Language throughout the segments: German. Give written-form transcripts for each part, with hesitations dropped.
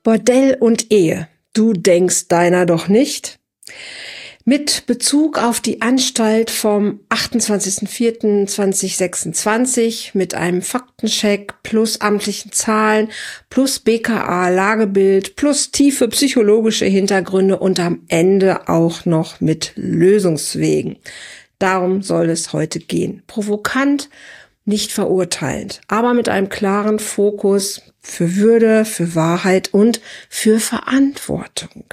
Bordell und Ehe. Du denkst deiner doch nicht? Mit Bezug auf die Anstalt vom 28.04.2026 mit einem Faktencheck plus amtlichen Zahlen plus BKA-Lagebild plus tiefe psychologische Hintergründe und am Ende auch noch mit Lösungswegen. Darum soll es heute gehen. Provokant, nicht verurteilend, aber mit einem klaren Fokus für Würde, für Wahrheit und für Verantwortung.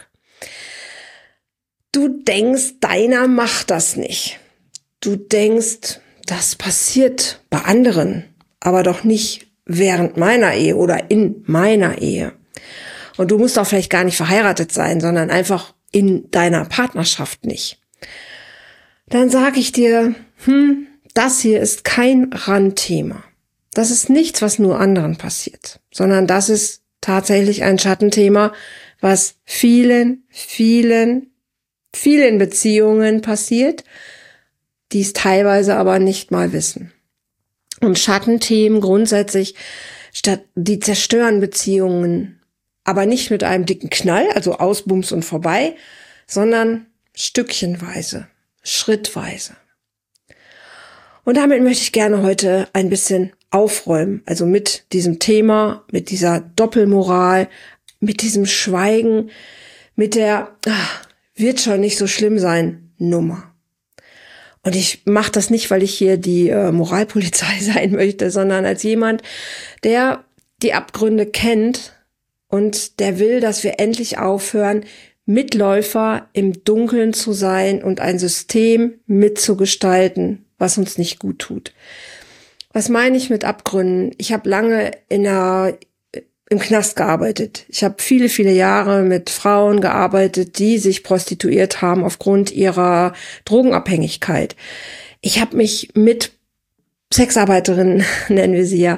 Du denkst, deiner macht das nicht. Du denkst, das passiert bei anderen, aber doch nicht während meiner Ehe oder in meiner Ehe. Und du musst auch vielleicht gar nicht verheiratet sein, sondern einfach in deiner Partnerschaft nicht. Dann sage ich dir, das hier ist kein Randthema. Das ist nichts, was nur anderen passiert, sondern das ist tatsächlich ein Schattenthema, was vielen Beziehungen passiert, die es teilweise aber nicht mal wissen. Und Schattenthemen grundsätzlich, die zerstören Beziehungen, aber nicht mit einem dicken Knall, also Ausbums und vorbei, sondern stückchenweise, schrittweise. Und damit möchte ich gerne heute ein bisschen aufräumen, also mit diesem Thema, mit dieser Doppelmoral, mit diesem Schweigen, mit der wird schon nicht so schlimm sein Nummer. Und ich mache das nicht, weil ich hier die Moralpolizei sein möchte, sondern als jemand, der die Abgründe kennt und der will, dass wir endlich aufhören, Mitläufer im Dunkeln zu sein und ein System mitzugestalten, was uns nicht gut tut. Was meine ich mit Abgründen? Ich habe lange im Knast gearbeitet. Ich habe viele Jahre mit Frauen gearbeitet, die sich prostituiert haben aufgrund ihrer Drogenabhängigkeit. Ich habe mich mit Sexarbeiterinnen, nennen wir sie ja,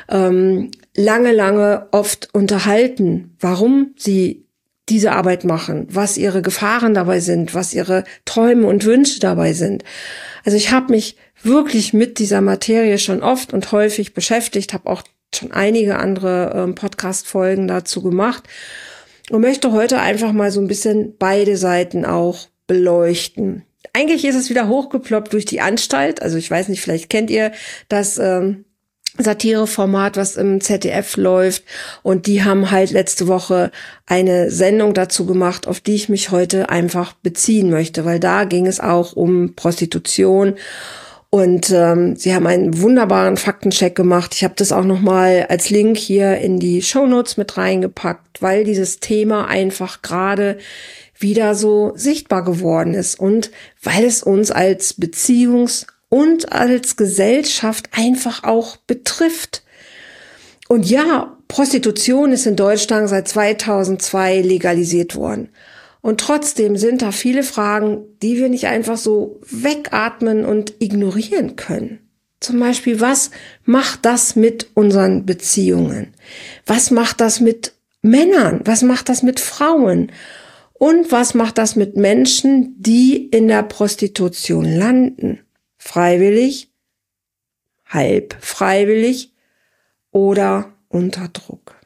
lange oft unterhalten, warum sie diese Arbeit machen, was ihre Gefahren dabei sind, was ihre Träume und Wünsche dabei sind. Also ich habe mich wirklich mit dieser Materie schon oft und häufig beschäftigt, habe auch schon einige andere Podcast-Folgen dazu gemacht und möchte heute einfach mal so ein bisschen beide Seiten auch beleuchten. Eigentlich ist es wieder hochgeploppt durch die Anstalt. Also ich weiß nicht, vielleicht kennt ihr das Satireformat, was im ZDF läuft. Und die haben halt letzte Woche eine Sendung dazu gemacht, auf die ich mich heute einfach beziehen möchte, weil da ging es auch um Prostitution. Und sie haben einen wunderbaren Faktencheck gemacht. Ich habe das auch nochmal als Link hier in die Shownotes mit reingepackt, weil dieses Thema einfach gerade wieder so sichtbar geworden ist und weil es uns als Beziehungs- und als Gesellschaft einfach auch betrifft. Und ja, Prostitution ist in Deutschland seit 2002 legalisiert worden. Und trotzdem sind da viele Fragen, die wir nicht einfach so wegatmen und ignorieren können. Zum Beispiel, was macht das mit unseren Beziehungen? Was macht das mit Männern? Was macht das mit Frauen? Und was macht das mit Menschen, die in der Prostitution landen? Freiwillig, halb freiwillig oder unter Druck?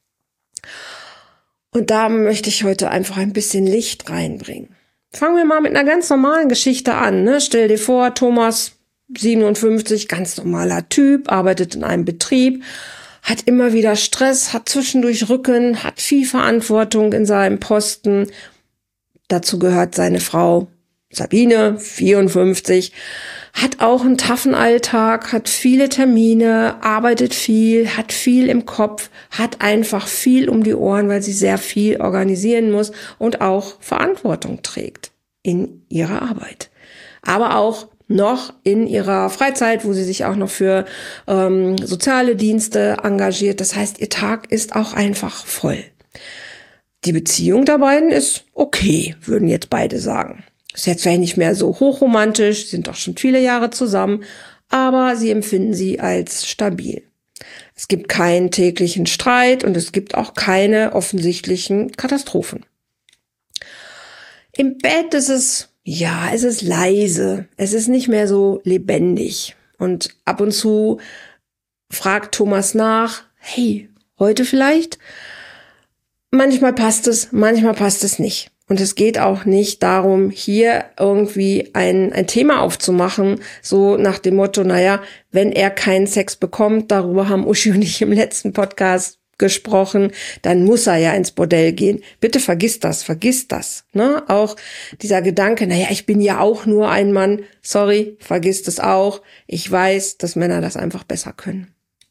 Und da möchte ich heute einfach ein bisschen Licht reinbringen. Fangen wir mal mit einer ganz normalen Geschichte an. Ne? Stell dir vor, Thomas, 57, ganz normaler Typ, arbeitet in einem Betrieb, hat immer wieder Stress, hat zwischendurch Rücken, hat viel Verantwortung in seinem Posten. Dazu gehört seine Frau Sabine, 54, hat auch einen taffen Alltag, hat viele Termine, arbeitet viel, hat viel im Kopf, hat einfach viel um die Ohren, weil sie sehr viel organisieren muss und auch Verantwortung trägt in ihrer Arbeit. Aber auch noch in ihrer Freizeit, wo sie sich auch noch für soziale Dienste engagiert. Das heißt, ihr Tag ist auch einfach voll. Die Beziehung der beiden ist okay, würden jetzt beide sagen. Ist jetzt vielleicht nicht mehr so hochromantisch, sind doch schon viele Jahre zusammen, aber sie empfinden sie als stabil. Es gibt keinen täglichen Streit und es gibt auch keine offensichtlichen Katastrophen. Im Bett ist es leise, es ist nicht mehr so lebendig. Und ab und zu fragt Thomas nach, hey, heute vielleicht? manchmal passt es nicht. Und es geht auch nicht darum, hier irgendwie ein Thema aufzumachen, so nach dem Motto, naja, wenn er keinen Sex bekommt, darüber haben Uschi und ich im letzten Podcast gesprochen, dann muss er ja ins Bordell gehen. Bitte vergiss das, ne? Auch dieser Gedanke, naja, ich bin ja auch nur ein Mann. Sorry, vergiss das auch. Ich weiß, dass Männer das einfach besser können.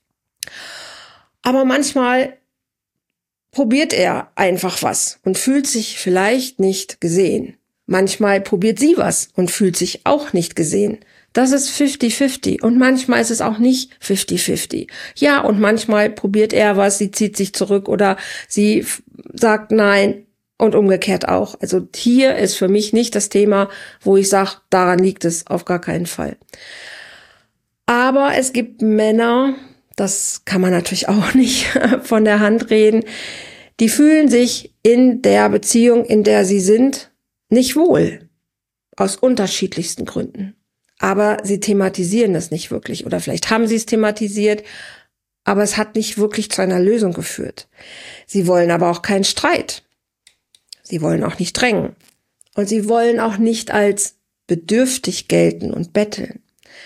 Aber manchmal probiert er einfach was und fühlt sich vielleicht nicht gesehen. Manchmal probiert sie was und fühlt sich auch nicht gesehen. Das ist 50-50 und manchmal ist es auch nicht 50-50. Ja, und manchmal probiert er was, sie zieht sich zurück oder sie sagt nein und umgekehrt auch. Also hier ist für mich nicht das Thema, wo ich sage, daran liegt es auf gar keinen Fall. Aber es gibt Männer, das kann man natürlich auch nicht von der Hand reden, die fühlen sich in der Beziehung, in der sie sind, nicht wohl. Aus unterschiedlichsten Gründen. Aber sie thematisieren das nicht wirklich. Oder vielleicht haben sie es thematisiert, aber es hat nicht wirklich zu einer Lösung geführt. Sie wollen aber auch keinen Streit. Sie wollen auch nicht drängen. Und sie wollen auch nicht als bedürftig gelten und betteln.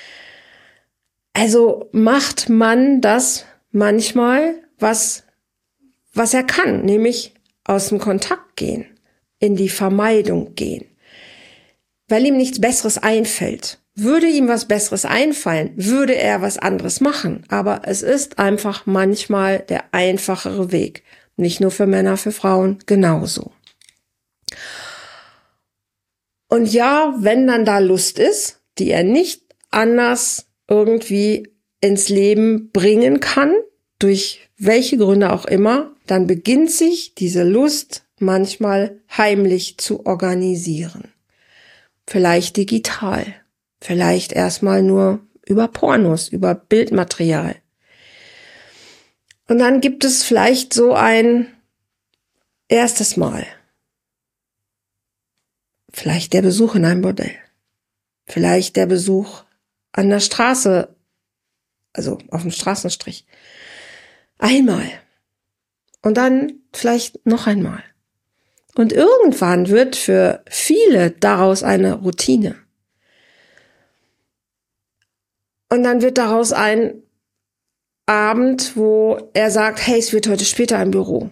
Also macht man das manchmal, was er kann, nämlich aus dem Kontakt gehen, in die Vermeidung gehen, weil ihm nichts Besseres einfällt. Würde ihm was Besseres einfallen, würde er was anderes machen, aber es ist einfach manchmal der einfachere Weg, nicht nur für Männer, für Frauen genauso. Und ja, wenn dann da Lust ist, die er nicht anders irgendwie ins Leben bringen kann, durch welche Gründe auch immer, dann beginnt sich diese Lust manchmal heimlich zu organisieren. Vielleicht digital, vielleicht erstmal nur über Pornos, über Bildmaterial. Und dann gibt es vielleicht so ein erstes Mal. Vielleicht der Besuch in einem Bordell. Vielleicht der Besuch an der Straße, also auf dem Straßenstrich. Einmal. Und dann vielleicht noch einmal. Und irgendwann wird für viele daraus eine Routine. Und dann wird daraus ein Abend, wo er sagt, hey, es wird heute später im Büro.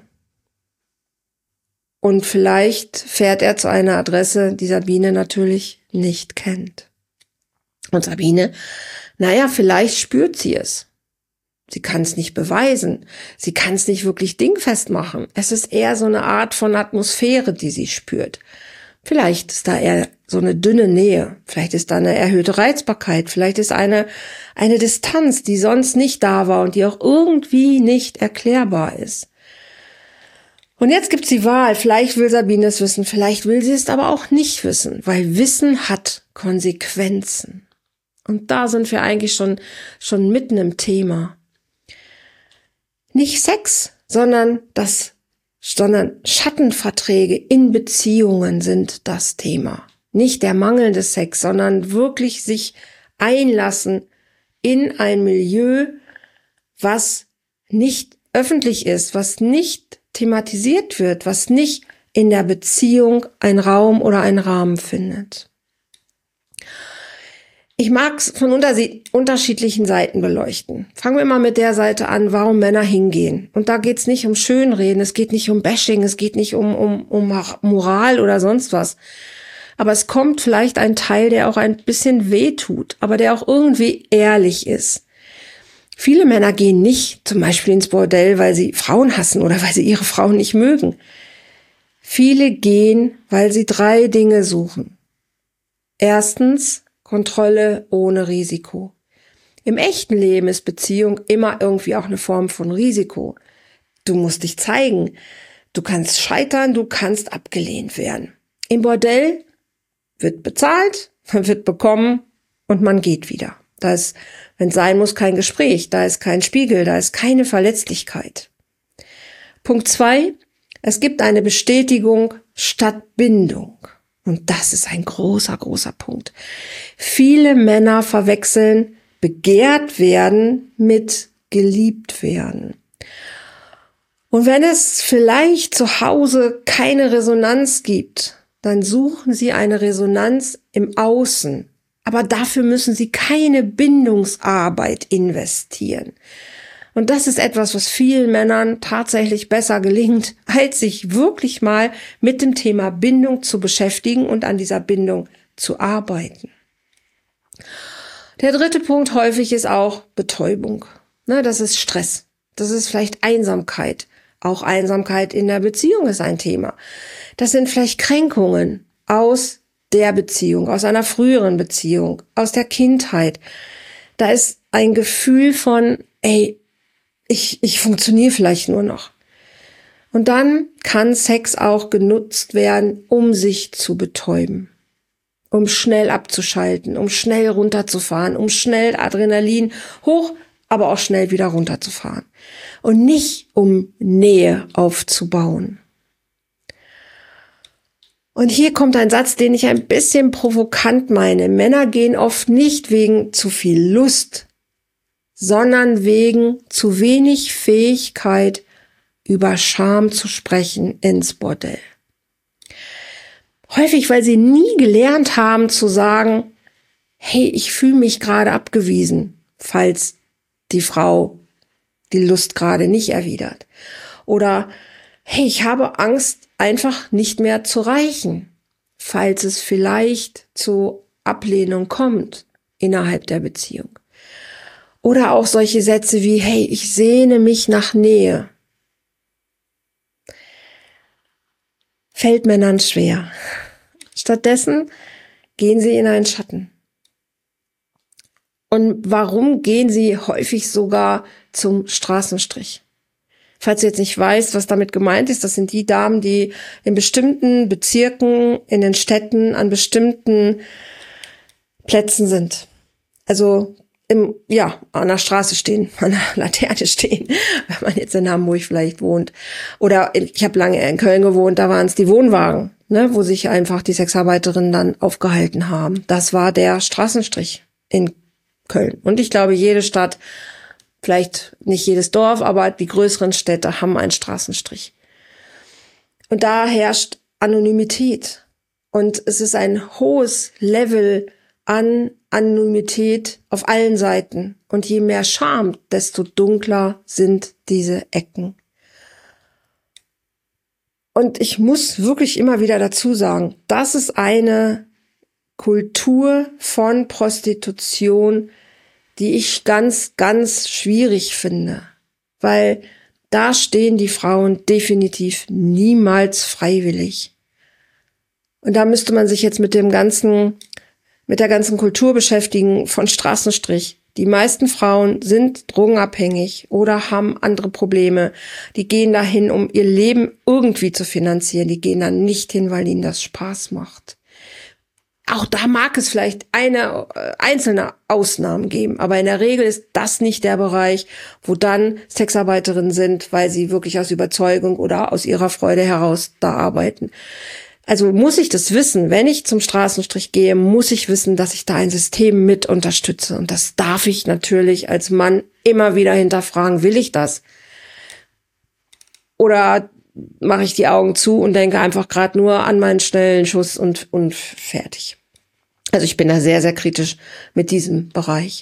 Und vielleicht fährt er zu einer Adresse, die Sabine natürlich nicht kennt. Und Sabine, naja, vielleicht spürt sie es. Sie kann es nicht beweisen. Sie kann es nicht wirklich dingfest machen. Es ist eher so eine Art von Atmosphäre, die sie spürt. Vielleicht ist da eher so eine dünne Nähe. Vielleicht ist da eine erhöhte Reizbarkeit. Vielleicht ist eine Distanz, die sonst nicht da war und die auch irgendwie nicht erklärbar ist. Und jetzt gibt's die Wahl. Vielleicht will Sabine es wissen, vielleicht will sie es aber auch nicht wissen, weil Wissen hat Konsequenzen. Und da sind wir eigentlich schon mitten im Thema. Nicht Sex, sondern Schattenverträge in Beziehungen sind das Thema. Nicht der mangelnde Sex, sondern wirklich sich einlassen in ein Milieu, was nicht öffentlich ist, was nicht thematisiert wird, was nicht in der Beziehung einen Raum oder einen Rahmen findet. Ich mag es von unterschiedlichen Seiten beleuchten. Fangen wir mal mit der Seite an, warum Männer hingehen. Und da geht es nicht um Schönreden, es geht nicht um Bashing, es geht nicht um Moral oder sonst was. Aber es kommt vielleicht ein Teil, der auch ein bisschen wehtut, aber der auch irgendwie ehrlich ist. Viele Männer gehen nicht zum Beispiel ins Bordell, weil sie Frauen hassen oder weil sie ihre Frauen nicht mögen. Viele gehen, weil sie 3 Dinge suchen. Erstens, Kontrolle ohne Risiko. Im echten Leben ist Beziehung immer irgendwie auch eine Form von Risiko. Du musst dich zeigen. Du kannst scheitern, du kannst abgelehnt werden. Im Bordell wird bezahlt, man wird bekommen und man geht wieder. Da ist, wenn es sein muss, kein Gespräch, da ist kein Spiegel, da ist keine Verletzlichkeit. Punkt 2, es gibt eine Bestätigung statt Bindung. Und das ist ein großer, großer Punkt. Viele Männer verwechseln begehrt werden mit geliebt werden. Und wenn es vielleicht zu Hause keine Resonanz gibt, dann suchen Sie eine Resonanz im Außen. Aber dafür müssen Sie keine Bindungsarbeit investieren. Und das ist etwas, was vielen Männern tatsächlich besser gelingt, als sich wirklich mal mit dem Thema Bindung zu beschäftigen und an dieser Bindung zu arbeiten. Der dritte Punkt häufig ist auch Betäubung. Das ist Stress. Das ist vielleicht Einsamkeit. Auch Einsamkeit in der Beziehung ist ein Thema. Das sind vielleicht Kränkungen aus der Beziehung, aus einer früheren Beziehung, aus der Kindheit. Da ist ein Gefühl von, ich funktioniere vielleicht nur noch. Und dann kann Sex auch genutzt werden, um sich zu betäuben, um schnell abzuschalten, um schnell runterzufahren, um schnell Adrenalin hoch, aber auch schnell wieder runterzufahren. Und nicht um Nähe aufzubauen. Und hier kommt ein Satz, den ich ein bisschen provokant meine. Männer gehen oft nicht wegen zu viel Lust, sondern wegen zu wenig Fähigkeit, über Scham zu sprechen ins Bordell. Häufig, weil sie nie gelernt haben zu sagen, hey, ich fühle mich gerade abgewiesen, falls die Frau die Lust gerade nicht erwidert. Oder, hey, ich habe Angst, einfach nicht mehr zu reichen, falls es vielleicht zu Ablehnung kommt innerhalb der Beziehung. Oder auch solche Sätze wie, hey, ich sehne mich nach Nähe. Fällt Männern schwer. Stattdessen gehen sie in einen Schatten. Und warum gehen sie häufig sogar zum Straßenstrich? Falls du jetzt nicht weißt, was damit gemeint ist, das sind die Damen, die in bestimmten Bezirken, in den Städten, an bestimmten Plätzen sind. Also an der Straße stehen, an der Laterne stehen, wenn man jetzt in Hamburg vielleicht wohnt. Oder ich habe lange in Köln gewohnt, da waren es die Wohnwagen, wo sich einfach die Sexarbeiterinnen dann aufgehalten haben. Das war der Straßenstrich in Köln. Und ich glaube, jede Stadt, vielleicht nicht jedes Dorf, aber die größeren Städte haben einen Straßenstrich. Und da herrscht Anonymität. Und es ist ein hohes Level an Anonymität auf allen Seiten. Und je mehr Scham, desto dunkler sind diese Ecken. Und ich muss wirklich immer wieder dazu sagen, das ist eine Kultur von Prostitution, die ich ganz, ganz schwierig finde. Weil da stehen die Frauen definitiv niemals freiwillig. Und da müsste man sich jetzt mit der ganzen Kultur beschäftigen von Straßenstrich. Die meisten Frauen sind drogenabhängig oder haben andere Probleme. Die gehen dahin, um ihr Leben irgendwie zu finanzieren. Die gehen dann nicht hin, weil ihnen das Spaß macht. Auch da mag es vielleicht einzelne Ausnahmen geben, aber in der Regel ist das nicht der Bereich, wo dann Sexarbeiterinnen sind, weil sie wirklich aus Überzeugung oder aus ihrer Freude heraus da arbeiten. Also muss ich das wissen, wenn ich zum Straßenstrich gehe, muss ich wissen, dass ich da ein System mit unterstütze. Und das darf ich natürlich als Mann immer wieder hinterfragen, will ich das? Oder mache ich die Augen zu und denke einfach gerade nur an meinen schnellen Schuss und fertig. Also ich bin da sehr, sehr kritisch mit diesem Bereich.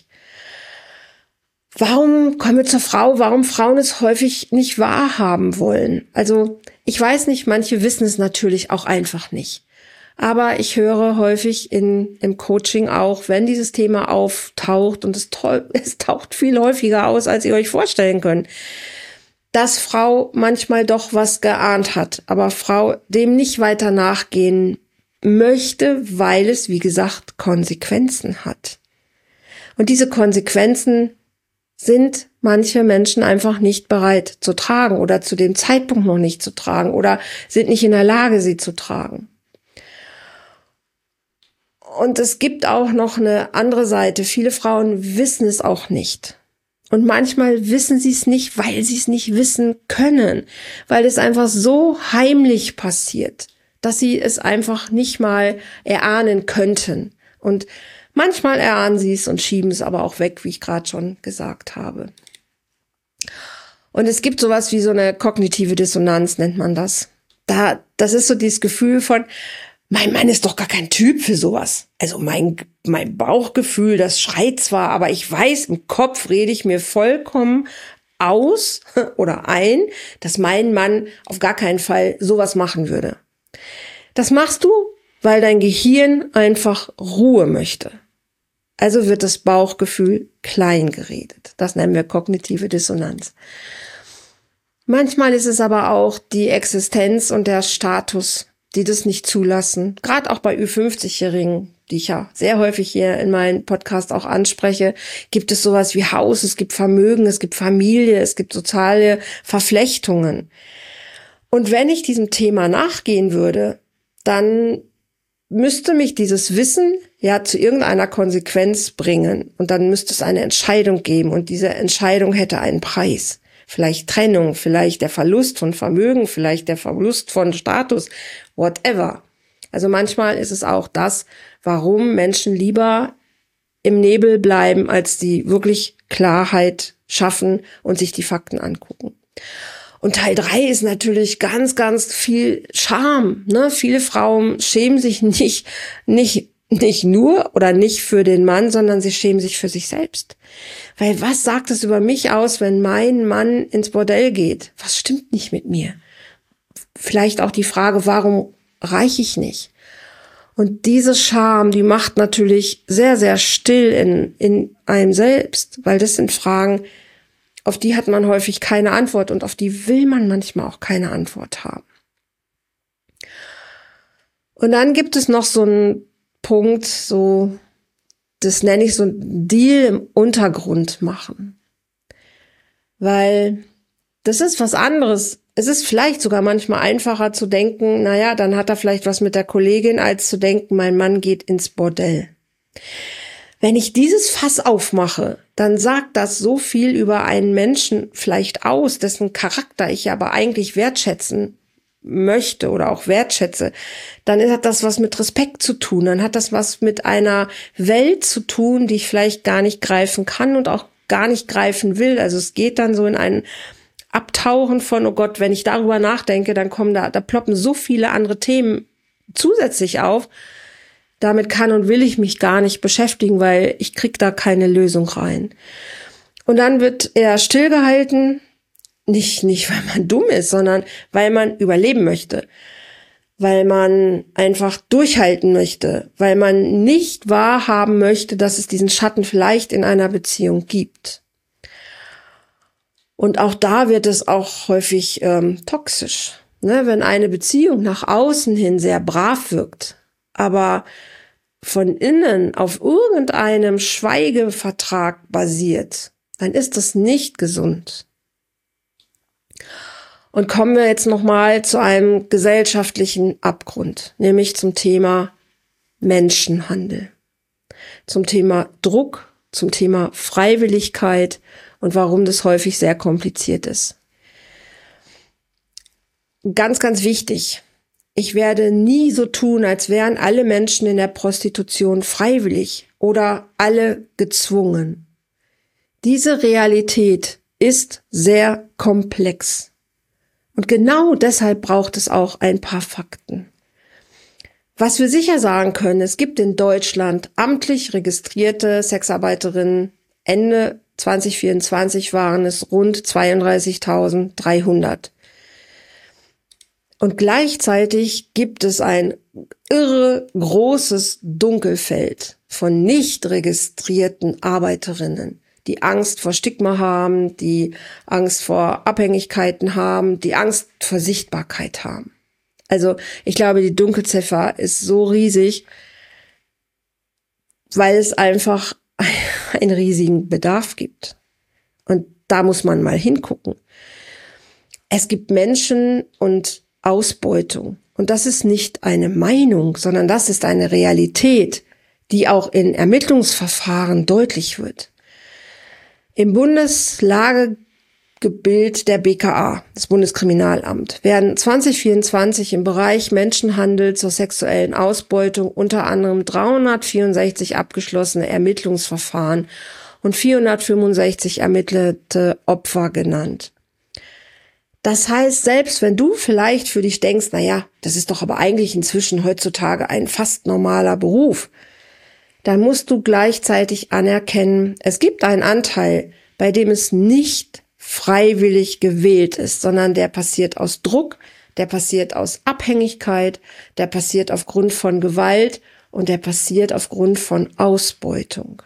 Warum kommen wir zur Frau? Warum Frauen es häufig nicht wahrhaben wollen? Also ich weiß nicht, manche wissen es natürlich auch einfach nicht. Aber ich höre häufig im Coaching auch, wenn dieses Thema auftaucht, und es taucht viel häufiger aus, als ihr euch vorstellen könnt, dass Frau manchmal doch was geahnt hat, aber Frau dem nicht weiter nachgehen möchte, weil es, wie gesagt, Konsequenzen hat. Und diese Konsequenzen sind manche Menschen einfach nicht bereit zu tragen oder zu dem Zeitpunkt noch nicht zu tragen oder sind nicht in der Lage, sie zu tragen. Und es gibt auch noch eine andere Seite. Viele Frauen wissen es auch nicht. Und manchmal wissen sie es nicht, weil sie es nicht wissen können, weil es einfach so heimlich passiert, dass sie es einfach nicht mal erahnen könnten. Und manchmal erahnen sie es und schieben es aber auch weg, wie ich gerade schon gesagt habe. Und es gibt sowas wie so eine kognitive Dissonanz, nennt man das. Das ist so dieses Gefühl von, mein Mann ist doch gar kein Typ für sowas. Also mein Bauchgefühl, das schreit zwar, aber ich weiß, im Kopf rede ich mir vollkommen aus oder ein, dass mein Mann auf gar keinen Fall sowas machen würde. Das machst du, weil dein Gehirn einfach Ruhe möchte. Also wird das Bauchgefühl klein geredet. Das nennen wir kognitive Dissonanz. Manchmal ist es aber auch die Existenz und der Status, die das nicht zulassen. Gerade auch bei Ü50-Jährigen, die ich ja sehr häufig hier in meinem Podcast auch anspreche, gibt es sowas wie Haus, es gibt Vermögen, es gibt Familie, es gibt soziale Verflechtungen. Und wenn ich diesem Thema nachgehen würde, dann müsste mich dieses Wissen ja zu irgendeiner Konsequenz bringen. Und dann müsste es eine Entscheidung geben. Und diese Entscheidung hätte einen Preis. Vielleicht Trennung, vielleicht der Verlust von Vermögen, vielleicht der Verlust von Status, whatever. Also manchmal ist es auch das, warum Menschen lieber im Nebel bleiben, als die wirklich Klarheit schaffen und sich die Fakten angucken. Und Teil 3 ist natürlich ganz, ganz viel Scham. Ne? Viele Frauen schämen sich nicht nur oder nicht für den Mann, sondern sie schämen sich für sich selbst. Weil was sagt es über mich aus, wenn mein Mann ins Bordell geht? Was stimmt nicht mit mir? Vielleicht auch die Frage, warum reiche ich nicht? Und diese Scham, die macht natürlich sehr, sehr still in einem selbst, weil das sind Fragen, auf die hat man häufig keine Antwort und auf die will man manchmal auch keine Antwort haben. Und dann gibt es noch so einen Punkt, so, das nenne ich so ein Deal im Untergrund machen. Weil das ist was anderes. Es ist vielleicht sogar manchmal einfacher zu denken, naja, dann hat er vielleicht was mit der Kollegin, als zu denken, mein Mann geht ins Bordell. Wenn ich dieses Fass aufmache, dann sagt das so viel über einen Menschen vielleicht aus, dessen Charakter ich aber eigentlich wertschätzen möchte oder auch wertschätze. Dann hat das was mit Respekt zu tun, dann hat das was mit einer Welt zu tun, die ich vielleicht gar nicht greifen kann und auch gar nicht greifen will. Also es geht dann so in ein Abtauchen von, oh Gott, wenn ich darüber nachdenke, dann kommen da ploppen so viele andere Themen zusätzlich auf. Damit kann und will ich mich gar nicht beschäftigen, weil ich krieg da keine Lösung rein. Und dann wird er stillgehalten, nicht weil man dumm ist, sondern weil man überleben möchte, weil man einfach durchhalten möchte, weil man nicht wahrhaben möchte, dass es diesen Schatten vielleicht in einer Beziehung gibt. Und auch da wird es auch häufig toxisch, ne? Wenn eine Beziehung nach außen hin sehr brav wirkt, aber von innen auf irgendeinem Schweigevertrag basiert, dann ist das nicht gesund. Und kommen wir jetzt nochmal zu einem gesellschaftlichen Abgrund, nämlich zum Thema Menschenhandel, zum Thema Druck, zum Thema Freiwilligkeit und warum das häufig sehr kompliziert ist. Ganz, ganz wichtig. Ich werde nie so tun, als wären alle Menschen in der Prostitution freiwillig oder alle gezwungen. Diese Realität ist sehr komplex. Und genau deshalb braucht es auch ein paar Fakten. Was wir sicher sagen können, es gibt in Deutschland amtlich registrierte Sexarbeiterinnen. Ende 2024 waren es rund 32.300. Und gleichzeitig gibt es ein irre großes Dunkelfeld von nicht registrierten Arbeiterinnen, die Angst vor Stigma haben, die Angst vor Abhängigkeiten haben, die Angst vor Sichtbarkeit haben. Also ich glaube, die Dunkelziffer ist so riesig, weil es einfach einen riesigen Bedarf gibt. Und da muss man mal hingucken. Es gibt Menschen und Ausbeutung. Und das ist nicht eine Meinung, sondern das ist eine Realität, die auch in Ermittlungsverfahren deutlich wird. Im Bundeslagebild der BKA, das Bundeskriminalamt, werden 2024 im Bereich Menschenhandel zur sexuellen Ausbeutung unter anderem 364 abgeschlossene Ermittlungsverfahren und 465 ermittelte Opfer genannt. Das heißt, selbst wenn du vielleicht für dich denkst, na ja, das ist doch aber eigentlich inzwischen heutzutage ein fast normaler Beruf, dann musst du gleichzeitig anerkennen, es gibt einen Anteil, bei dem es nicht freiwillig gewählt ist, sondern der passiert aus Druck, der passiert aus Abhängigkeit, der passiert aufgrund von Gewalt und der passiert aufgrund von Ausbeutung.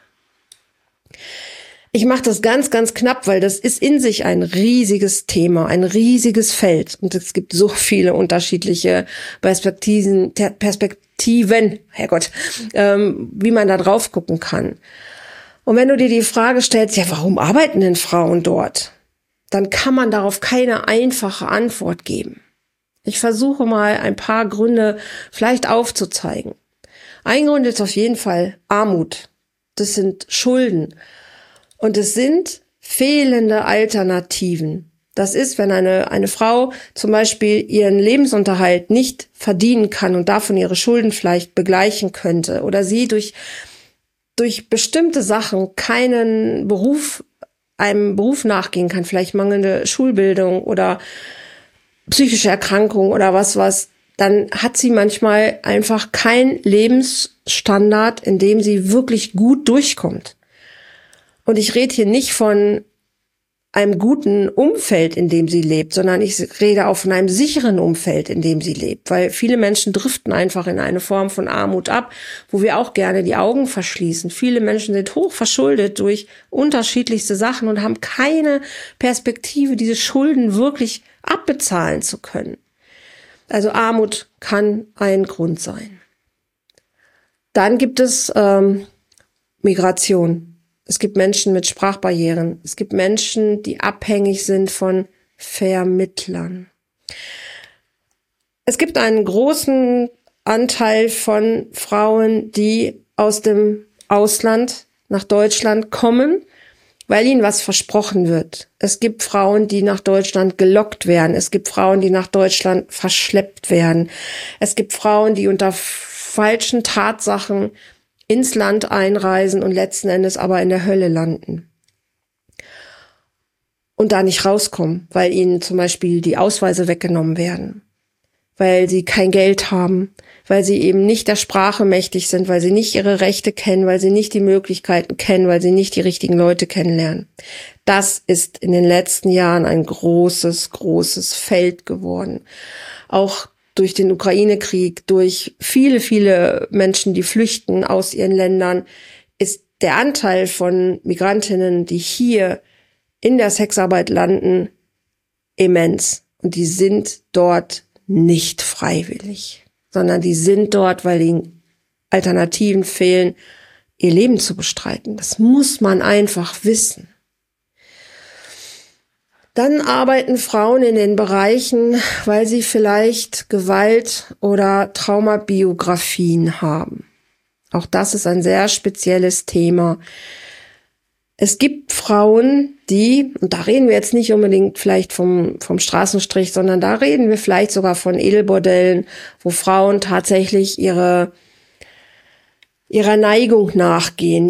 Ich mache das ganz, ganz knapp, weil das ist in sich ein riesiges Thema, ein riesiges Feld. Und es gibt so viele unterschiedliche Perspektiven, Herrgott, wie man da drauf gucken kann. Und wenn du dir die Frage stellst, ja, warum arbeiten denn Frauen dort? Dann kann man darauf keine einfache Antwort geben. Ich versuche mal ein paar Gründe vielleicht aufzuzeigen. Ein Grund ist auf jeden Fall Armut. Das sind Schulden. Und es sind fehlende Alternativen. Das ist, wenn eine Frau zum Beispiel ihren Lebensunterhalt nicht verdienen kann und davon ihre Schulden vielleicht begleichen könnte oder sie durch bestimmte Sachen einem Beruf nachgehen kann, vielleicht mangelnde Schulbildung oder psychische Erkrankung oder was, dann hat sie manchmal einfach keinen Lebensstandard, in dem sie wirklich gut durchkommt. Und ich rede hier nicht von einem guten Umfeld, in dem sie lebt, sondern ich rede auch von einem sicheren Umfeld, in dem sie lebt. Weil viele Menschen driften einfach in eine Form von Armut ab, wo wir auch gerne die Augen verschließen. Viele Menschen sind hoch verschuldet durch unterschiedlichste Sachen und haben keine Perspektive, diese Schulden wirklich abbezahlen zu können. Also Armut kann ein Grund sein. Dann gibt es Migration. Es gibt Menschen mit Sprachbarrieren. Es gibt Menschen, die abhängig sind von Vermittlern. Es gibt einen großen Anteil von Frauen, die aus dem Ausland nach Deutschland kommen, weil ihnen was versprochen wird. Es gibt Frauen, die nach Deutschland gelockt werden. Es gibt Frauen, die nach Deutschland verschleppt werden. Es gibt Frauen, die unter falschen Tatsachen ins Land einreisen und letzten Endes aber in der Hölle landen. Und da nicht rauskommen, weil ihnen zum Beispiel die Ausweise weggenommen werden, weil sie kein Geld haben, weil sie eben nicht der Sprache mächtig sind, weil sie nicht ihre Rechte kennen, weil sie nicht die Möglichkeiten kennen, weil sie nicht die richtigen Leute kennenlernen. Das ist in den letzten Jahren ein großes, großes Feld geworden. Auch durch den Ukraine-Krieg, durch viele, viele Menschen, die flüchten aus ihren Ländern, ist der Anteil von Migrantinnen, die hier in der Sexarbeit landen, immens. Und die sind dort nicht freiwillig, sondern die sind dort, weil ihnen Alternativen fehlen, ihr Leben zu bestreiten. Das muss man einfach wissen. Dann arbeiten Frauen in den Bereichen, weil sie vielleicht Gewalt- oder Traumabiografien haben. Auch das ist ein sehr spezielles Thema. Es gibt Frauen, die, und da reden wir jetzt nicht unbedingt vielleicht vom Straßenstrich, sondern da reden wir vielleicht sogar von Edelbordellen, wo Frauen tatsächlich ihrer Neigung nachgehen,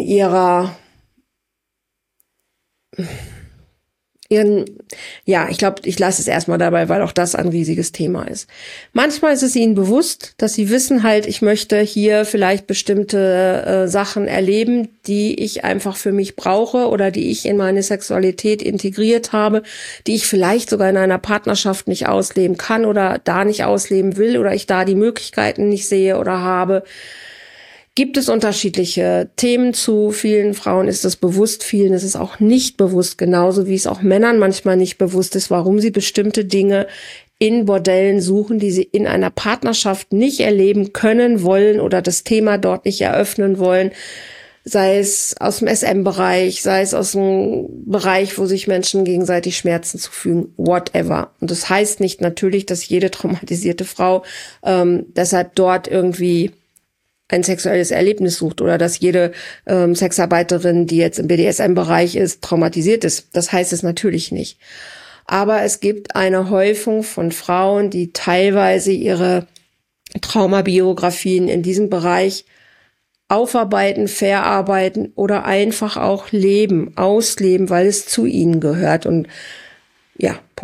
ich glaube, ich lasse es erstmal dabei, weil auch das ein riesiges Thema ist. Manchmal ist es ihnen bewusst, dass sie wissen halt, ich möchte hier vielleicht bestimmte Sachen erleben, die ich einfach für mich brauche oder die ich in meine Sexualität integriert habe, die ich vielleicht sogar in einer Partnerschaft nicht ausleben kann oder da nicht ausleben will oder ich da die Möglichkeiten nicht sehe oder habe. Gibt es unterschiedliche Themen zu? Vielen Frauen ist es bewusst, vielen ist es auch nicht bewusst, genauso wie es auch Männern manchmal nicht bewusst ist, warum sie bestimmte Dinge in Bordellen suchen, die sie in einer Partnerschaft nicht erleben können, wollen oder das Thema dort nicht eröffnen wollen, sei es aus dem SM-Bereich, sei es aus dem Bereich, wo sich Menschen gegenseitig Schmerzen zufügen, whatever. Und das heißt nicht natürlich, dass jede traumatisierte Frau deshalb dort irgendwie ein sexuelles Erlebnis sucht oder dass jede Sexarbeiterin, die jetzt im BDSM-Bereich ist, traumatisiert ist. Das heißt es natürlich nicht. Aber es gibt eine Häufung von Frauen, die teilweise ihre Traumabiografien in diesem Bereich aufarbeiten, verarbeiten oder einfach auch leben, ausleben, weil es zu ihnen gehört. Und ja, Punkt.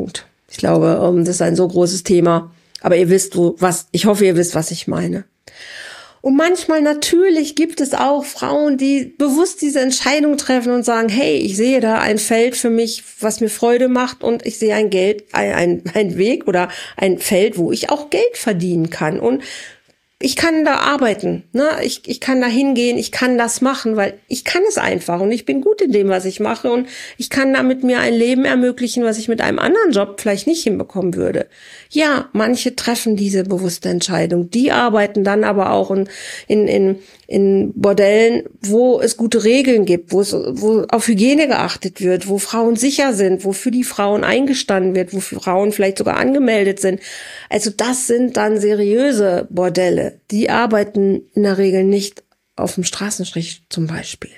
Ich glaube, das ist ein so großes Thema. Aber ich hoffe, ihr wisst, was ich meine. Und manchmal natürlich gibt es auch Frauen, die bewusst diese Entscheidung treffen und sagen, hey, ich sehe da ein Feld für mich, was mir Freude macht, und ich sehe ein Weg oder ein Feld, wo ich auch Geld verdienen kann. Und ich kann da arbeiten, ne? Ich kann da hingehen, ich kann das machen, weil ich kann es einfach und ich bin gut in dem, was ich mache, und ich kann damit mir ein Leben ermöglichen, was ich mit einem anderen Job vielleicht nicht hinbekommen würde. Ja, manche treffen diese bewusste Entscheidung. Die arbeiten dann aber auch in Bordellen, wo es gute Regeln gibt, wo auf Hygiene geachtet wird, wo Frauen sicher sind, wo für die Frauen eingestanden wird, wo Frauen vielleicht sogar angemeldet sind. Also das sind dann seriöse Bordelle. Die arbeiten in der Regel nicht auf dem Straßenstrich zum Beispiel.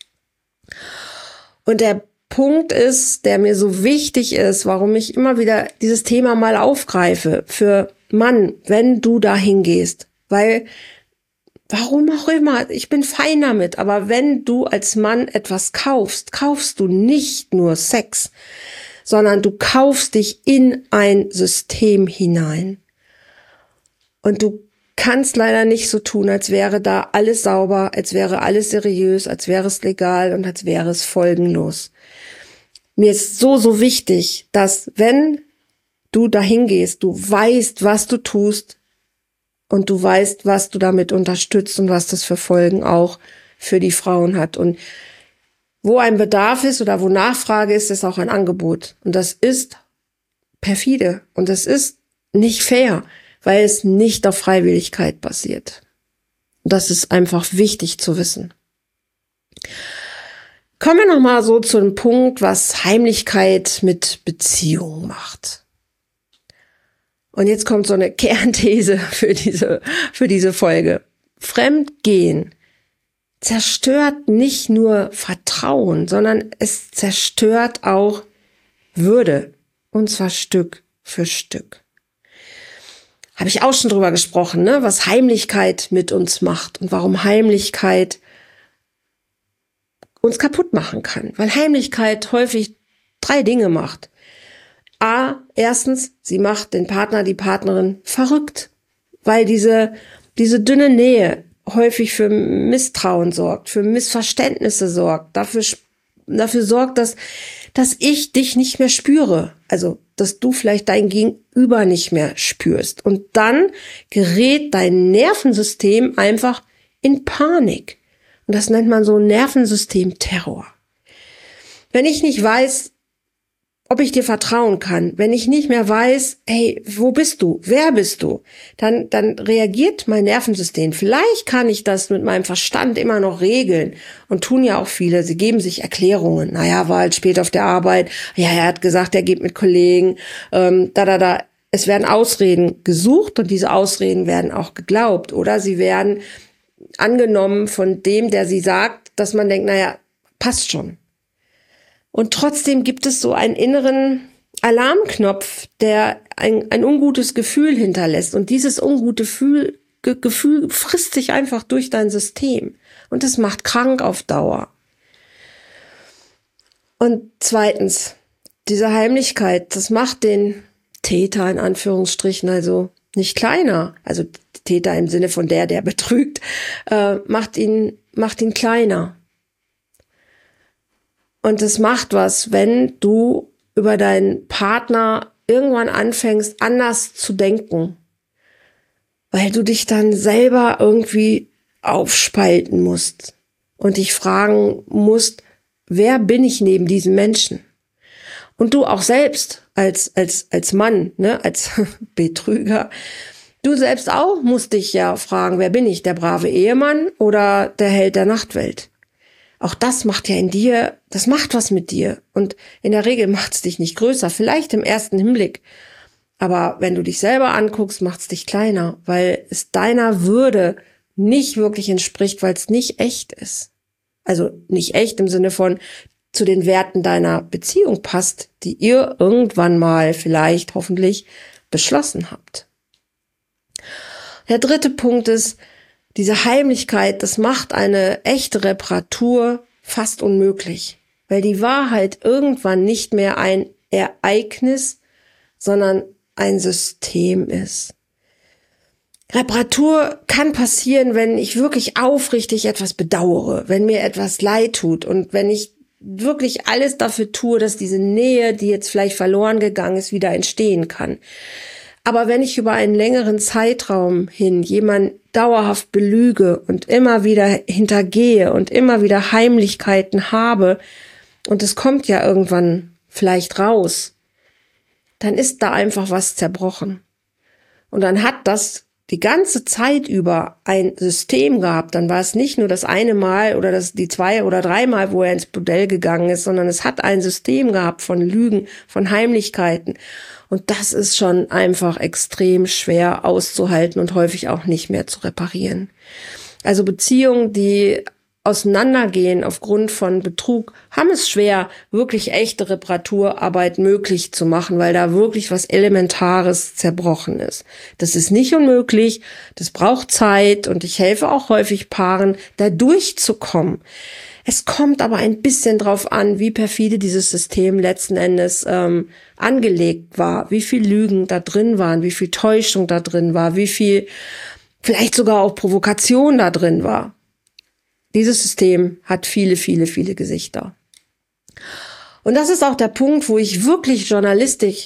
Und der Punkt ist, der mir so wichtig ist, warum ich immer wieder dieses Thema mal aufgreife, für Mann, wenn du da hingehst, weil, warum auch immer, ich bin fein damit, aber wenn du als Mann etwas kaufst, kaufst du nicht nur Sex, sondern du kaufst dich in ein System hinein. Und du kannst leider nicht so tun, als wäre da alles sauber, als wäre alles seriös, als wäre es legal und als wäre es folgenlos. Mir ist so wichtig, dass wenn du dahin gehst, du weißt, was du tust und du weißt, was du damit unterstützt und was das für Folgen auch für die Frauen hat. Und wo ein Bedarf ist oder wo Nachfrage ist, ist auch ein Angebot. Und das ist perfide und das ist nicht fair, weil es nicht auf Freiwilligkeit basiert. Das ist einfach wichtig zu wissen. Kommen wir nochmal so zu dem Punkt, was Heimlichkeit mit Beziehung macht. Und jetzt kommt so eine Kernthese für diese Folge. Fremdgehen zerstört nicht nur Vertrauen, sondern es zerstört auch Würde. Und zwar Stück für Stück. Habe ich auch schon drüber gesprochen, ne? Was Heimlichkeit mit uns macht und warum Heimlichkeit uns kaputt machen kann. Weil Heimlichkeit häufig 3 Dinge macht. Erstens, sie macht den Partner, die Partnerin verrückt, weil diese dünne Nähe häufig für Misstrauen sorgt, für Missverständnisse sorgt, dafür sorgt, dass ich dich nicht mehr spüre. Also, dass du vielleicht dein Gegenüber nicht mehr spürst. Und dann gerät dein Nervensystem einfach in Panik. Und das nennt man so Nervensystem-Terror. Wenn ich nicht weiß, ob ich dir vertrauen kann, wenn ich nicht mehr weiß, hey, wo bist du? Wer bist du? Dann reagiert mein Nervensystem. Vielleicht kann ich das mit meinem Verstand immer noch regeln. Und tun ja auch viele. Sie geben sich Erklärungen. Naja, war halt spät auf der Arbeit. Ja, er hat gesagt, er geht mit Kollegen. Es werden Ausreden gesucht und diese Ausreden werden auch geglaubt. Oder sie werden angenommen von dem, der sie sagt, dass man denkt, naja, passt schon. Und trotzdem gibt es so einen inneren Alarmknopf, der ein ungutes Gefühl hinterlässt. Und dieses ungute Gefühl frisst sich einfach durch dein System. Und das macht krank auf Dauer. Und zweitens, diese Heimlichkeit, das macht den Täter in Anführungsstrichen also nicht kleiner. Also Täter im Sinne von der betrügt, macht ihn kleiner. Und es macht was, wenn du über deinen Partner irgendwann anfängst, anders zu denken. Weil du dich dann selber irgendwie aufspalten musst und dich fragen musst, wer bin ich neben diesem Menschen? Und du auch selbst als Mann, ne, als Betrüger, du selbst auch musst dich ja fragen, wer bin ich, der brave Ehemann oder der Held der Nachtwelt? Auch das macht ja in dir, das macht was mit dir. Und in der Regel macht es dich nicht größer, vielleicht im ersten Hinblick. Aber wenn du dich selber anguckst, macht es dich kleiner, weil es deiner Würde nicht wirklich entspricht, weil es nicht echt ist. Also nicht echt im Sinne von zu den Werten deiner Beziehung passt, die ihr irgendwann mal vielleicht hoffentlich beschlossen habt. Der dritte Punkt ist, diese Heimlichkeit, das macht eine echte Reparatur fast unmöglich, weil die Wahrheit irgendwann nicht mehr ein Ereignis, sondern ein System ist. Reparatur kann passieren, wenn ich wirklich aufrichtig etwas bedauere, wenn mir etwas leid tut und wenn ich wirklich alles dafür tue, dass diese Nähe, die jetzt vielleicht verloren gegangen ist, wieder entstehen kann. Aber wenn ich über einen längeren Zeitraum hin jemanden dauerhaft belüge und immer wieder hintergehe und immer wieder Heimlichkeiten habe und es kommt ja irgendwann vielleicht raus, dann ist da einfach was zerbrochen. Und dann hat das die ganze Zeit über ein System gehabt. Dann war es nicht nur das eine Mal oder die 2 oder 3 Mal, wo er ins Bordell gegangen ist, sondern es hat ein System gehabt von Lügen, von Heimlichkeiten. Und das ist schon einfach extrem schwer auszuhalten und häufig auch nicht mehr zu reparieren. Also Beziehungen, die auseinandergehen aufgrund von Betrug, haben es schwer, wirklich echte Reparaturarbeit möglich zu machen, weil da wirklich was Elementares zerbrochen ist. Das ist nicht unmöglich, das braucht Zeit und ich helfe auch häufig Paaren, da durchzukommen. Es kommt aber ein bisschen drauf an, wie perfide dieses System letzten Endes angelegt war, wie viel Lügen da drin waren, wie viel Täuschung da drin war, wie viel vielleicht sogar auch Provokation da drin war. Dieses System hat viele, viele, viele Gesichter. Und das ist auch der Punkt, wo ich wirklich journalistisch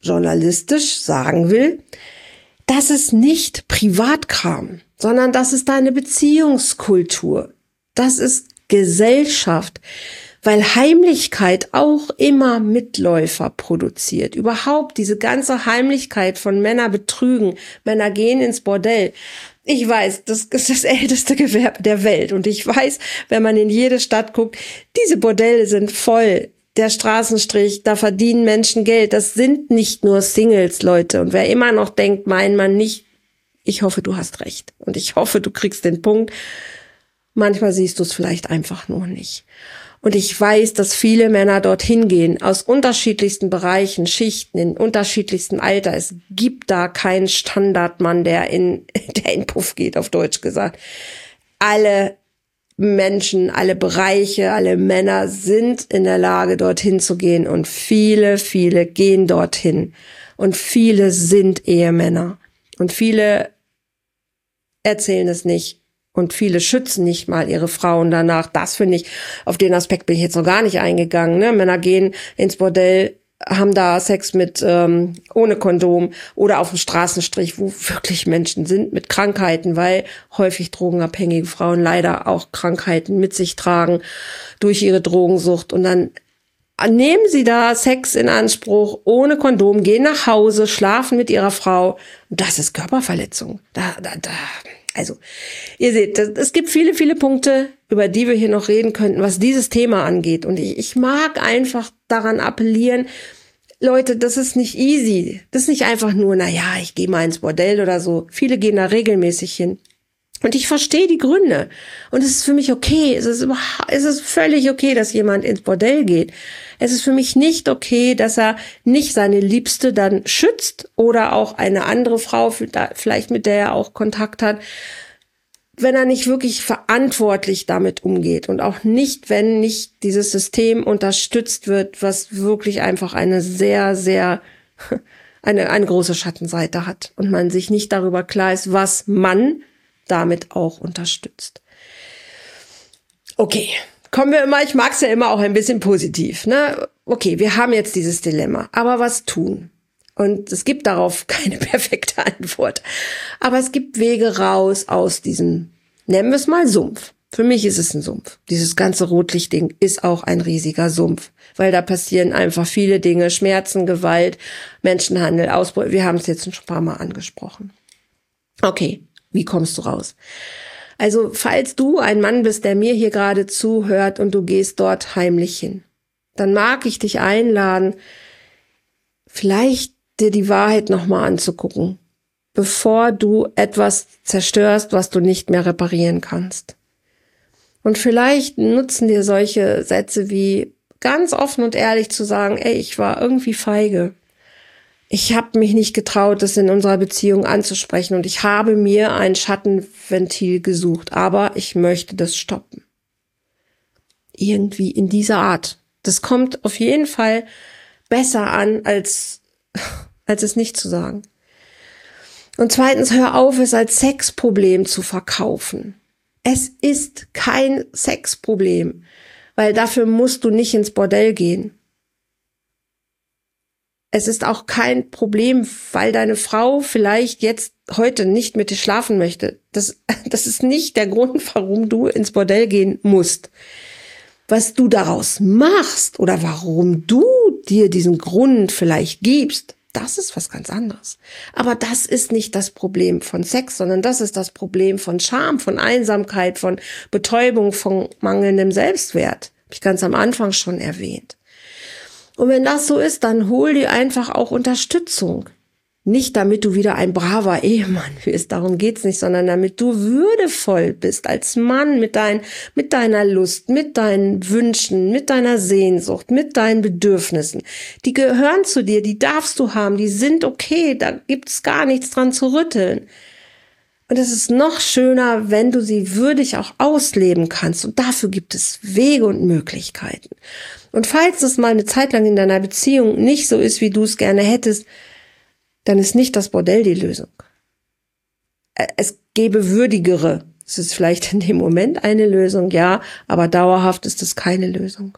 sagen will, das ist nicht Privatkram, sondern das ist eine Beziehungskultur. Das ist Gesellschaft, weil Heimlichkeit auch immer Mitläufer produziert. Überhaupt diese ganze Heimlichkeit von Männer betrügen, Männer gehen ins Bordell. Ich weiß, das ist das älteste Gewerbe der Welt. Und ich weiß, wenn man in jede Stadt guckt, diese Bordelle sind voll. Der Straßenstrich, da verdienen Menschen Geld. Das sind nicht nur Singles, Leute. Und wer immer noch denkt, mein Mann nicht, ich hoffe, du hast recht. Und ich hoffe, du kriegst den Punkt. Manchmal siehst du es vielleicht einfach nur nicht. Und ich weiß, dass viele Männer dorthin gehen, aus unterschiedlichsten Bereichen, Schichten, in unterschiedlichstem Alter. Es gibt da keinen Standardmann, der in Puff geht, auf Deutsch gesagt. Alle Menschen, alle Bereiche, alle Männer sind in der Lage, dorthin zu gehen. Und viele, viele gehen dorthin. Und viele sind Ehemänner. Und viele erzählen es nicht. Und viele schützen nicht mal ihre Frauen danach. Das finde ich, auf den Aspekt bin ich jetzt noch gar nicht eingegangen. Ne? Männer gehen ins Bordell, haben da Sex mit ohne Kondom oder auf dem Straßenstrich, wo wirklich Menschen sind mit Krankheiten, weil häufig drogenabhängige Frauen leider auch Krankheiten mit sich tragen durch ihre Drogensucht. Und dann nehmen sie da Sex in Anspruch ohne Kondom, gehen nach Hause, schlafen mit ihrer Frau. Das ist Körperverletzung. Also, ihr seht, es gibt viele, viele Punkte, über die wir hier noch reden könnten, was dieses Thema angeht. Und ich mag einfach daran appellieren, Leute, das ist nicht easy. Das ist nicht einfach nur, ich gehe mal ins Bordell oder so. Viele gehen da regelmäßig hin. Und ich verstehe die Gründe. Und es ist für mich okay. Es ist völlig okay, dass jemand ins Bordell geht. Es ist für mich nicht okay, dass er nicht seine Liebste dann schützt oder auch eine andere Frau, vielleicht mit der er auch Kontakt hat, wenn er nicht wirklich verantwortlich damit umgeht und auch nicht, wenn nicht dieses System unterstützt wird, was wirklich einfach eine sehr, sehr, eine große Schattenseite hat und man sich nicht darüber klar ist, was man damit auch unterstützt. Okay, ich mag's ja immer auch ein bisschen positiv, ne? Okay, wir haben jetzt dieses Dilemma, aber was tun? Und es gibt darauf keine perfekte Antwort. Aber es gibt Wege raus aus diesem, nennen wir es mal Sumpf. Für mich ist es ein Sumpf. Dieses ganze Rotlichtding ist auch ein riesiger Sumpf, weil da passieren einfach viele Dinge, Schmerzen, Gewalt, Menschenhandel, Ausbeutung. Wir haben es jetzt schon ein paar Mal angesprochen. Okay, wie kommst du raus? Also, falls du ein Mann bist, der mir hier gerade zuhört und du gehst dort heimlich hin, dann mag ich dich einladen, vielleicht dir die Wahrheit nochmal anzugucken, bevor du etwas zerstörst, was du nicht mehr reparieren kannst. Und vielleicht nutzen dir solche Sätze wie ganz offen und ehrlich zu sagen, ich war irgendwie feige. Ich habe mich nicht getraut, das in unserer Beziehung anzusprechen und ich habe mir ein Schattenventil gesucht, aber ich möchte das stoppen. Irgendwie in dieser Art. Das kommt auf jeden Fall besser an, als als es nicht zu sagen. Und zweitens, hör auf, es als Sexproblem zu verkaufen. Es ist kein Sexproblem, weil dafür musst du nicht ins Bordell gehen. Es ist auch kein Problem, weil deine Frau vielleicht jetzt heute nicht mit dir schlafen möchte. Das ist nicht der Grund, warum du ins Bordell gehen musst. Was du daraus machst oder warum du dir diesen Grund vielleicht gibst, das ist was ganz anderes. Aber das ist nicht das Problem von Sex, sondern das ist das Problem von Scham, von Einsamkeit, von Betäubung, von mangelndem Selbstwert. Habe ich ganz am Anfang schon erwähnt. Und wenn das so ist, dann hol dir einfach auch Unterstützung. Nicht damit du wieder ein braver Ehemann wirst, darum geht's nicht, sondern damit du würdevoll bist als Mann mit deiner Lust, mit deinen Wünschen, mit deiner Sehnsucht, mit deinen Bedürfnissen. Die gehören zu dir, die darfst du haben, die sind okay, da gibt's gar nichts dran zu rütteln. Und es ist noch schöner, wenn du sie würdig auch ausleben kannst. Und dafür gibt es Wege und Möglichkeiten. Und falls es mal eine Zeit lang in deiner Beziehung nicht so ist, wie du es gerne hättest, dann ist nicht das Bordell die Lösung. Es gäbe würdigere. Es ist vielleicht in dem Moment eine Lösung, ja, aber dauerhaft ist es keine Lösung.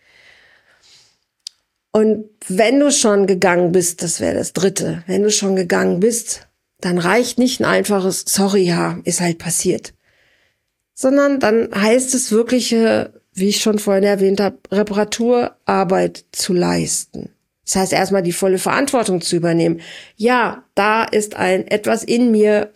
Und wenn du schon gegangen bist, das wäre das Dritte, wenn du schon gegangen bist, dann reicht nicht ein einfaches Sorry, ja, ist halt passiert. Sondern dann heißt es wirkliche, wie ich schon vorhin erwähnt habe, Reparaturarbeit zu leisten. Das heißt, erstmal die volle Verantwortung zu übernehmen. Ja, da ist etwas in mir,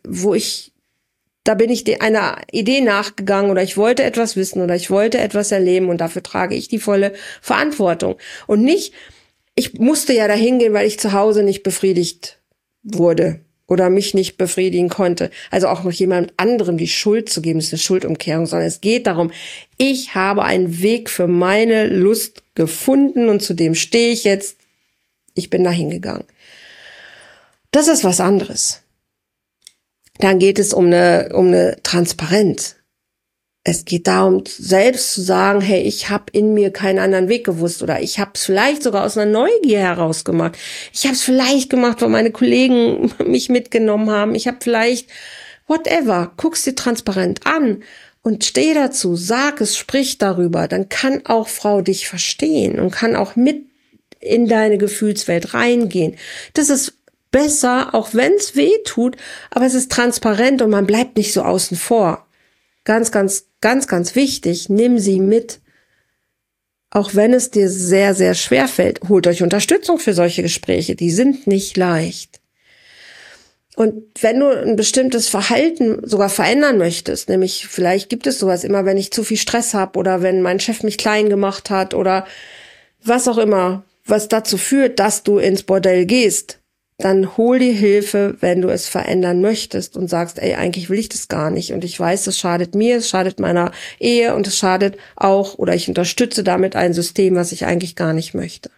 da bin ich einer Idee nachgegangen oder ich wollte etwas wissen oder ich wollte etwas erleben und dafür trage ich die volle Verantwortung. Und nicht, ich musste ja dahin gehen, weil ich zu Hause nicht befriedigt wurde oder mich nicht befriedigen konnte. Also auch noch jemand anderem die Schuld zu geben, ist eine Schuldumkehrung, sondern es geht darum, ich habe einen Weg für meine Lust gefunden und zu dem stehe ich jetzt. Ich bin da hingegangen. Das ist was anderes. Dann geht es um eine Transparenz. Es geht darum, selbst zu sagen, hey, ich habe in mir keinen anderen Weg gewusst oder ich habe es vielleicht sogar aus einer Neugier heraus gemacht. Ich habe es vielleicht gemacht, weil meine Kollegen mich mitgenommen haben. Ich habe vielleicht whatever. Guck's dir transparent an und steh dazu, sag es, sprich darüber. Dann kann auch Frau dich verstehen und kann auch mit in deine Gefühlswelt reingehen. Das ist besser, auch wenn es weh tut, aber es ist transparent und man bleibt nicht so außen vor. Ganz, ganz, ganz, ganz wichtig, nimm sie mit. Auch wenn es dir sehr, sehr schwer fällt, holt euch Unterstützung für solche Gespräche. Die sind nicht leicht. Und wenn du ein bestimmtes Verhalten sogar verändern möchtest, nämlich vielleicht gibt es sowas immer, wenn ich zu viel Stress habe oder wenn mein Chef mich klein gemacht hat oder was auch immer, was dazu führt, dass du ins Bordell gehst, dann hol dir Hilfe, wenn du es verändern möchtest und sagst, ey, eigentlich will ich das gar nicht und ich weiß, es schadet mir, es schadet meiner Ehe und es schadet auch oder ich unterstütze damit ein System, was ich eigentlich gar nicht möchte.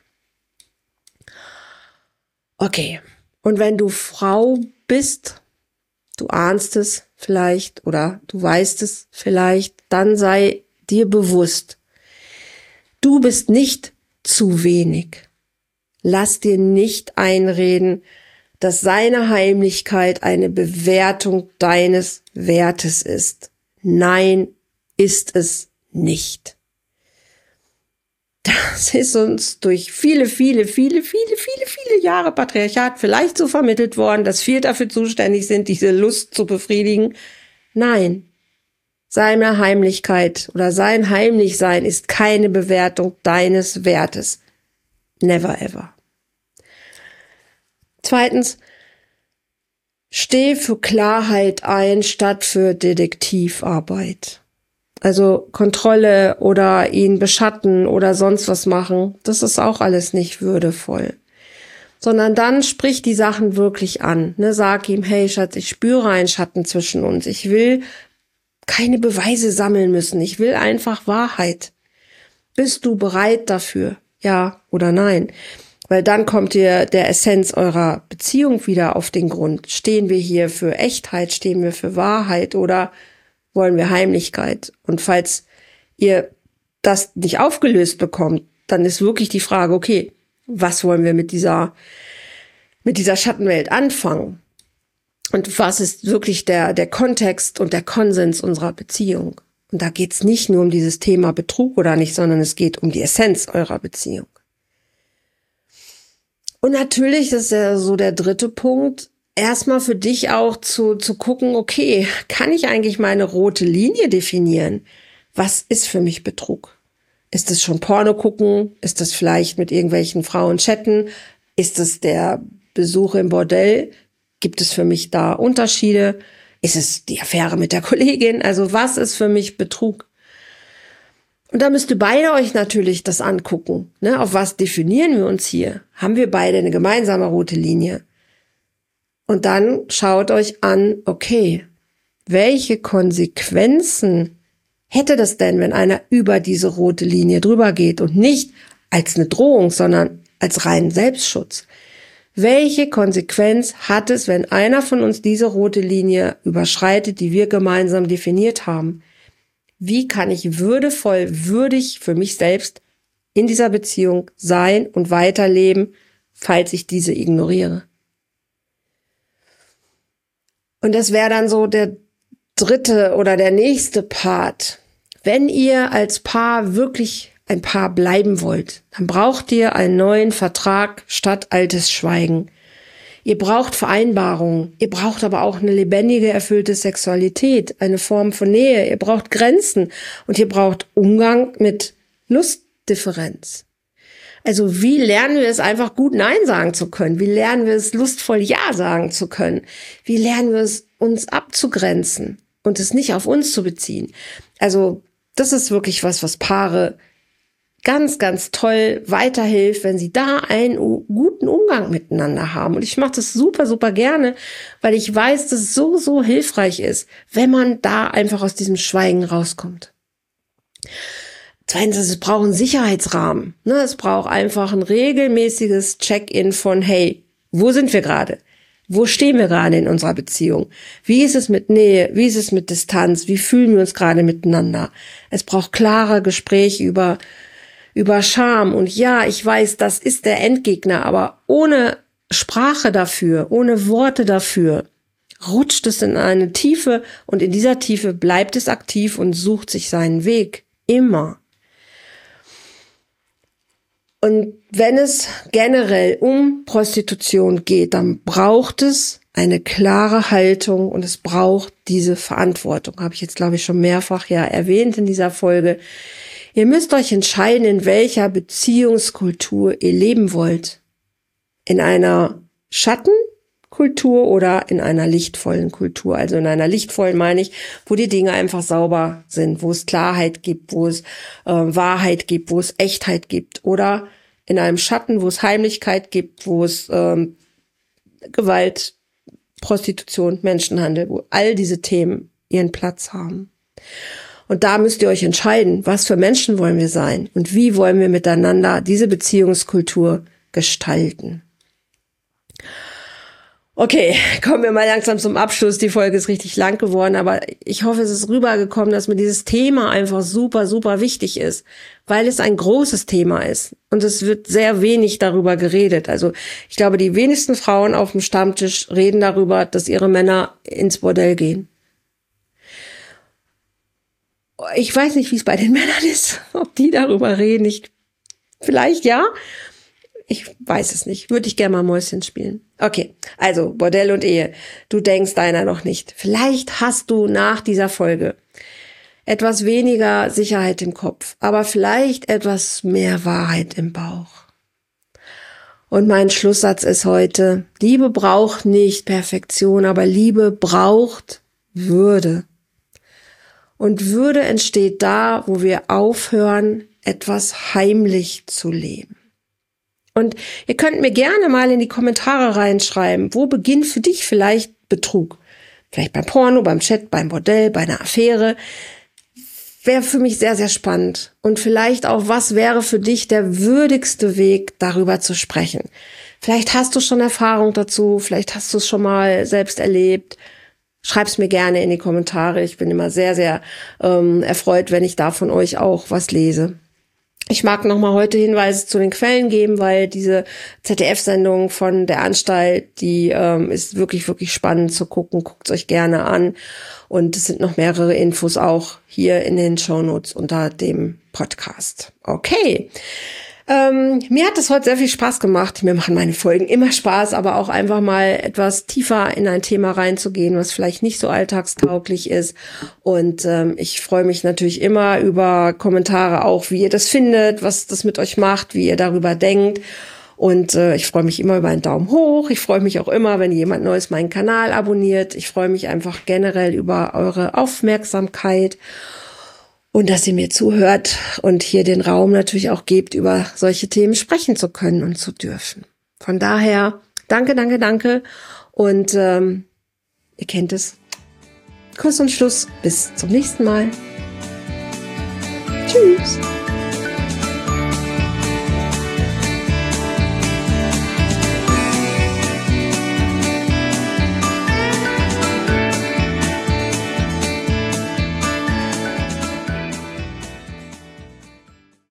Okay, und wenn du Frau bist, du ahnst es vielleicht oder du weißt es vielleicht, dann sei dir bewusst, du bist nicht zu wenig. Lass dir nicht einreden, dass seine Heimlichkeit eine Bewertung deines Wertes ist. Nein, ist es nicht. Das ist uns durch viele Jahre Patriarchat vielleicht so vermittelt worden, dass wir dafür zuständig sind, diese Lust zu befriedigen. Nein, seine Heimlichkeit oder sein Heimlichsein ist keine Bewertung deines Wertes. Never ever. Zweitens, steh für Klarheit ein, statt für Detektivarbeit. Also Kontrolle oder ihn beschatten oder sonst was machen, das ist auch alles nicht würdevoll. Sondern dann sprich die Sachen wirklich an. Sag ihm, hey Schatz, ich spüre einen Schatten zwischen uns. Ich will keine Beweise sammeln müssen. Ich will einfach Wahrheit. Bist du bereit dafür? Ja oder nein? Weil dann kommt ihr der Essenz eurer Beziehung wieder auf den Grund. Stehen wir hier für Echtheit? Stehen wir für Wahrheit? Oder wollen wir Heimlichkeit? Und falls ihr das nicht aufgelöst bekommt, dann ist wirklich die Frage, okay, was wollen wir mit dieser mit dieser Schattenwelt anfangen? Und was ist wirklich der Kontext und der Konsens unserer Beziehung? Und da geht's nicht nur um dieses Thema Betrug oder nicht, sondern es geht um die Essenz eurer Beziehung. Und natürlich ist ja so der dritte Punkt, erstmal für dich auch zu gucken, okay, kann ich eigentlich meine rote Linie definieren? Was ist für mich Betrug? Ist es schon Porno gucken? Ist es vielleicht mit irgendwelchen Frauen chatten? Ist es der Besuch im Bordell? Gibt es für mich da Unterschiede? Ist es die Affäre mit der Kollegin? Also was ist für mich Betrug? Und da müsst ihr beide euch natürlich das angucken. Ne? Auf was definieren wir uns hier? Haben wir beide eine gemeinsame rote Linie? Und dann schaut euch an, okay, welche Konsequenzen hätte das denn, wenn einer über diese rote Linie drüber geht und nicht als eine Drohung, sondern als reinen Selbstschutz? Welche Konsequenz hat es, wenn einer von uns diese rote Linie überschreitet, die wir gemeinsam definiert haben? Wie kann ich würdig für mich selbst in dieser Beziehung sein und weiterleben, falls ich diese ignoriere? Und das wäre dann so der dritte oder der nächste Part. Wenn ihr als Paar wirklich ein Paar bleiben wollt, dann braucht ihr einen neuen Vertrag statt altes Schweigen. Ihr braucht Vereinbarungen. Ihr braucht aber auch eine lebendige, erfüllte Sexualität, eine Form von Nähe. Ihr braucht Grenzen und ihr braucht Umgang mit Lustdifferenz. Also wie lernen wir es einfach gut Nein sagen zu können? Wie lernen wir es lustvoll Ja sagen zu können? Wie lernen wir es uns abzugrenzen und es nicht auf uns zu beziehen? Also das ist wirklich was Paare ganz, ganz toll weiterhilft, wenn sie da einen guten Umgang miteinander haben. Und ich mache das super, super gerne, weil ich weiß, dass es so hilfreich ist, wenn man da einfach aus diesem Schweigen rauskommt. Zweitens, es braucht einen Sicherheitsrahmen. Es braucht einfach ein regelmäßiges Check-in von, hey, wo sind wir gerade? Wo stehen wir gerade in unserer Beziehung? Wie ist es mit Nähe? Wie ist es mit Distanz? Wie fühlen wir uns gerade miteinander? Es braucht klare Gespräche über Scham. Und ja, ich weiß, das ist der Endgegner, aber ohne Sprache dafür, ohne Worte dafür, rutscht es in eine Tiefe und in dieser Tiefe bleibt es aktiv und sucht sich seinen Weg. Immer. Und wenn es generell um Prostitution geht, dann braucht es eine klare Haltung und es braucht diese Verantwortung. Habe ich jetzt, glaube ich, schon mehrfach ja erwähnt in dieser Folge. Ihr müsst euch entscheiden, in welcher Beziehungskultur ihr leben wollt. In einer Schattenkultur oder in einer lichtvollen Kultur. Also in einer lichtvollen meine ich, wo die Dinge einfach sauber sind, wo es Klarheit gibt, wo es Wahrheit gibt, wo es Echtheit gibt. Oder in einem Schatten, wo es Heimlichkeit gibt, wo es Gewalt, Prostitution, Menschenhandel, wo all diese Themen ihren Platz haben. Und da müsst ihr euch entscheiden, was für Menschen wollen wir sein und wie wollen wir miteinander diese Beziehungskultur gestalten. Okay, kommen wir mal langsam zum Abschluss. Die Folge ist richtig lang geworden, aber ich hoffe, es ist rübergekommen, dass mir dieses Thema einfach super, super wichtig ist, weil es ein großes Thema ist und es wird sehr wenig darüber geredet. Also ich glaube, die wenigsten Frauen auf dem Stammtisch reden darüber, dass ihre Männer ins Bordell gehen. Ich weiß nicht, wie es bei den Männern ist, ob die darüber reden. Vielleicht ja. Ich weiß es nicht. Würde ich gerne mal Mäuschen spielen. Okay, also Bordell und Ehe. Du denkst deiner noch nicht. Vielleicht hast du nach dieser Folge etwas weniger Sicherheit im Kopf, aber vielleicht etwas mehr Wahrheit im Bauch. Und mein Schlusssatz ist heute, Liebe braucht nicht Perfektion, aber Liebe braucht Würde. Und Würde entsteht da, wo wir aufhören, etwas heimlich zu leben. Und ihr könnt mir gerne mal in die Kommentare reinschreiben, wo beginnt für dich vielleicht Betrug? Vielleicht beim Porno, beim Chat, beim Bordell, bei einer Affäre. Wäre für mich sehr, sehr spannend. Und vielleicht auch, was wäre für dich der würdigste Weg, darüber zu sprechen? Vielleicht hast du schon Erfahrung dazu, vielleicht hast du es schon mal selbst erlebt. Schreib's mir gerne in die Kommentare. Ich bin immer sehr, sehr erfreut, wenn ich da von euch auch was lese. Ich mag nochmal heute Hinweise zu den Quellen geben, weil diese ZDF-Sendung von der Anstalt, die ist wirklich, wirklich spannend zu gucken. Guckt es euch gerne an. Und es sind noch mehrere Infos auch hier in den Shownotes unter dem Podcast. Okay. Mir hat es heute sehr viel Spaß gemacht. Mir machen meine Folgen immer Spaß, aber auch einfach mal etwas tiefer in ein Thema reinzugehen, was vielleicht nicht so alltagstauglich ist. Und ich freue mich natürlich immer über Kommentare auch, wie ihr das findet, was das mit euch macht, wie ihr darüber denkt. Und ich freue mich immer über einen Daumen hoch. Ich freue mich auch immer, wenn jemand Neues meinen Kanal abonniert. Ich freue mich einfach generell über eure Aufmerksamkeit. Und dass ihr mir zuhört und hier den Raum natürlich auch gebt, über solche Themen sprechen zu können und zu dürfen. Von daher, danke, danke, danke. Und ihr kennt es. Kuss und Schluss. Bis zum nächsten Mal. Tschüss.